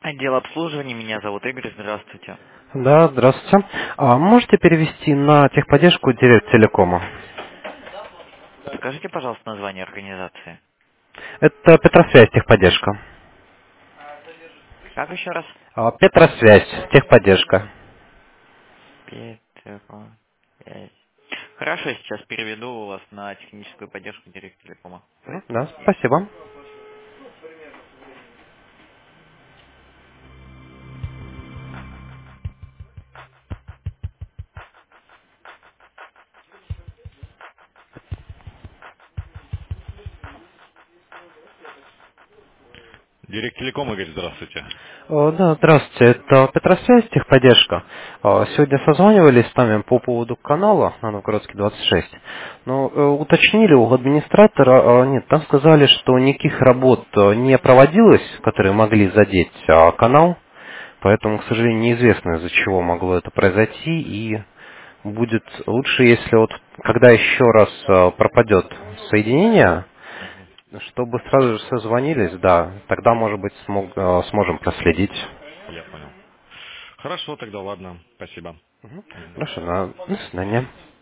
Отдел обслуживания, меня зовут Игорь, здравствуйте. Да, здравствуйте. Можете перевести на техподдержку Директ Телекома? Скажите, пожалуйста, название организации. Это Петросвязь техподдержка. Как еще раз? Петросвязь техподдержка. Петро. Хорошо, сейчас переведу вас на техническую поддержку Директ Телекома. Да, спасибо. Директ Телеком, Игорь, здравствуйте. Да, здравствуйте, это Петросвязь техподдержка. Сегодня созванивались с вами по поводу канала на Новгородский 26. Но уточнили у администратора, нет, там сказали, что никаких работ не проводилось, которые могли задеть канал. Поэтому, к сожалению, неизвестно, из-за чего могло это произойти, и будет лучше, если вот, когда еще раз пропадет соединение, Мгм. чтобы сразу же созвонились, да, тогда, может быть, сможем проследить. Я понял. Хорошо, тогда ладно. Спасибо. Мгм. Хорошо, до свидания.